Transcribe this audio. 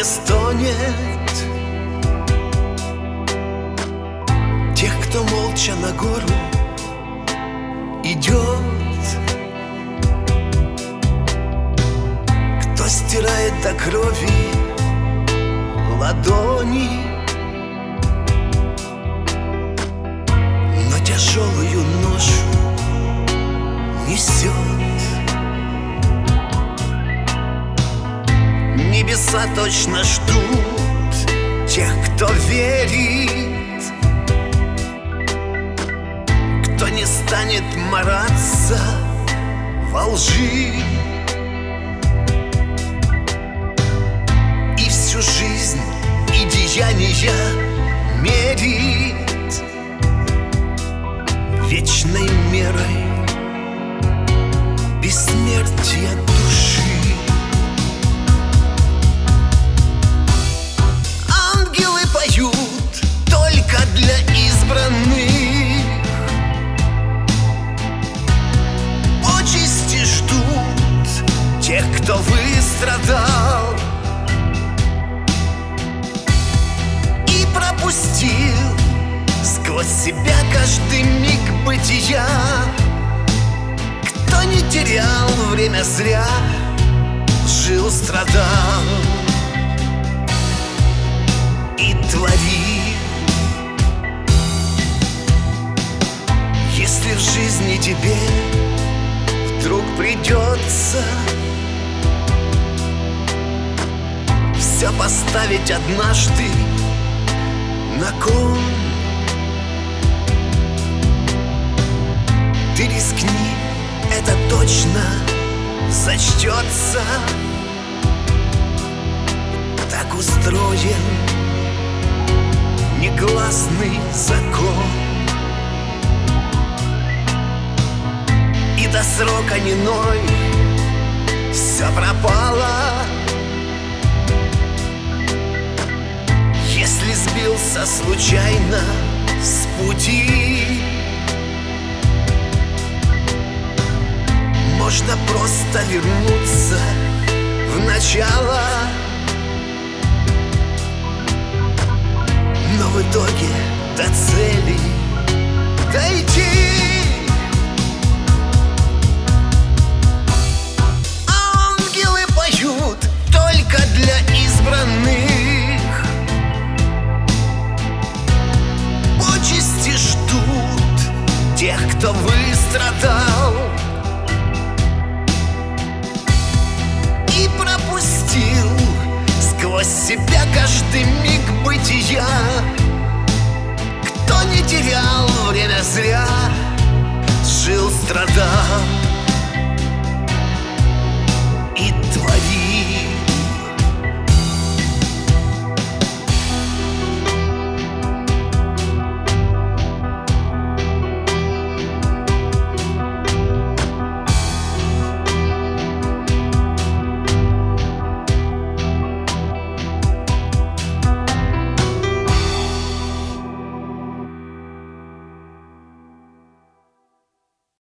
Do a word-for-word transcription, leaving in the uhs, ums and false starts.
стонет, тех, кто молча на гору идет, кто стирает до крови ладони, но тяжелую ношу несет. Небеса точно ждут тех, кто верит, кто не станет мараться во лжи и всю жизнь и деяния мерит вечной мерой бессмертия души. Ангелы поют только для избранных, почести ждут тех, кто выстрадал и пропустил сквозь себя каждый миг бытия, кто не терял время зря, жил, страдал и творил. Если в жизни тебе вдруг придется все поставить однажды на кон, ты рискни, это точно зачтется. Так устроен негласный закон, и до срока иной все пропало. Если сбился случайно с пути, можно просто вернуться в начало, но в итоге до цели дойти. Ангелы поют только для избранных, почести ждут тех, кто выстрадал и пропустил сквозь себя каждый миг бытия, кто не терял время зря, жил, страдал